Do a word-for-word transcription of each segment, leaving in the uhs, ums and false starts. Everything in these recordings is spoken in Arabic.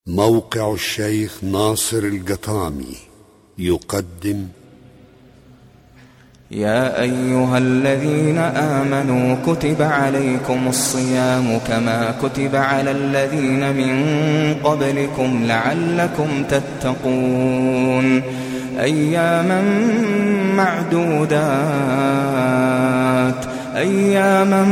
موقع الشيخ ناصر القطامي يقدم يا أيها الذين آمنوا كتب عليكم الصيام كما كتب على الذين من قبلكم لعلكم تتقون أياما معدودات أياما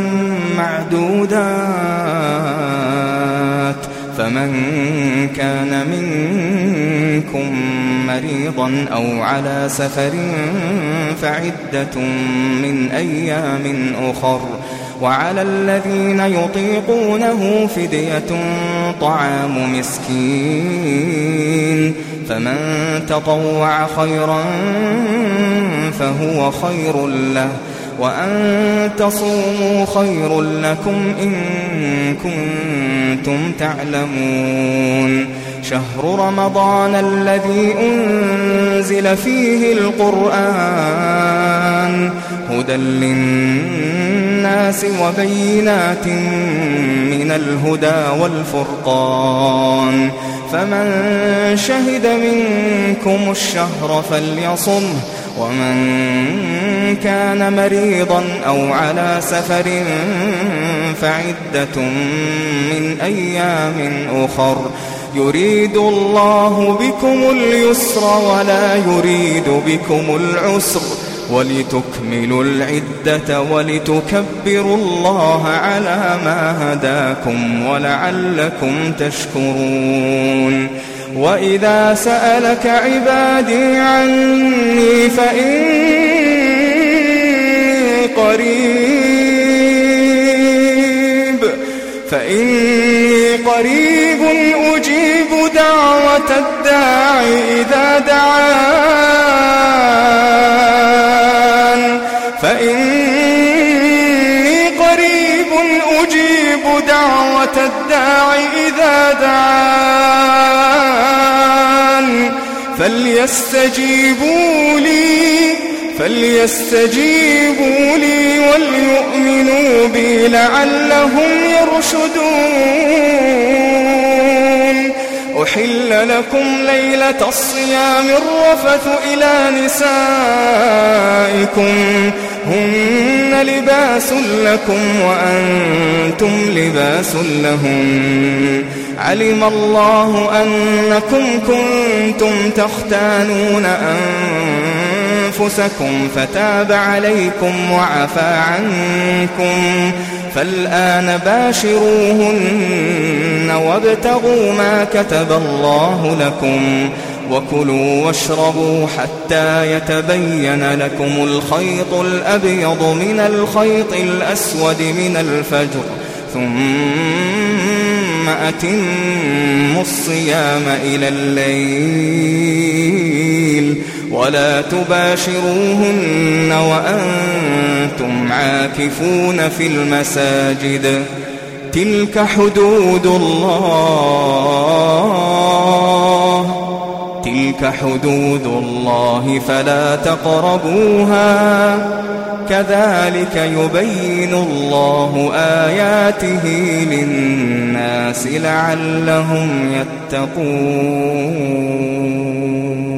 معدودات فمن كان منكم مريضا أو على سفر فعدة من أيام أخر وعلى الذين يطيقونه فدية طعام مسكين فمن تطوع خيرا فهو خير له وأن تصوموا خير لكم إن كنتم تعلمون شهر رمضان الذي أنزل فيه القرآن هدى للناس وبينات من الهدى والفرقان فمن شهد منكم الشهر فليصمه ومن كان مريضا أو على سفر فعدة من أيام أخر يريد الله بكم اليسر ولا يريد بكم العسر ولتكملوا العدة ولتكبروا الله على ما هداكم ولعلكم تشكرون وإذا سألك عبادي عني فإني قريب فإني قريب أجيب دعوة الداعي إذا دعان فإني قريب أجيب دعوة الداعي إذا دعان فليستجيبوا لي فليستجيبوا لي وليؤمنوا بي لعلهم يرشدون أحل لكم ليلة الصيام الرفث إلى نسائكم هن لباس لكم وأنتم لباس لهم علم الله أنكم كنتم تختانون أنفسكم فتاب عليكم وعفى عنكم فالآن باشروهن وابتغوا ما كتب الله لكم وكلوا واشربوا حتى يتبين لكم الخيط الأبيض من الخيط الأسود من الفجر ثم أتموا الصيام إلى الليل ولا تباشروهن وأنتم عاكفون في المساجد تلك حدود الله تلك حدود الله فلا تقربوها كذلك يبين الله آياته للناس لعلهم يتقون.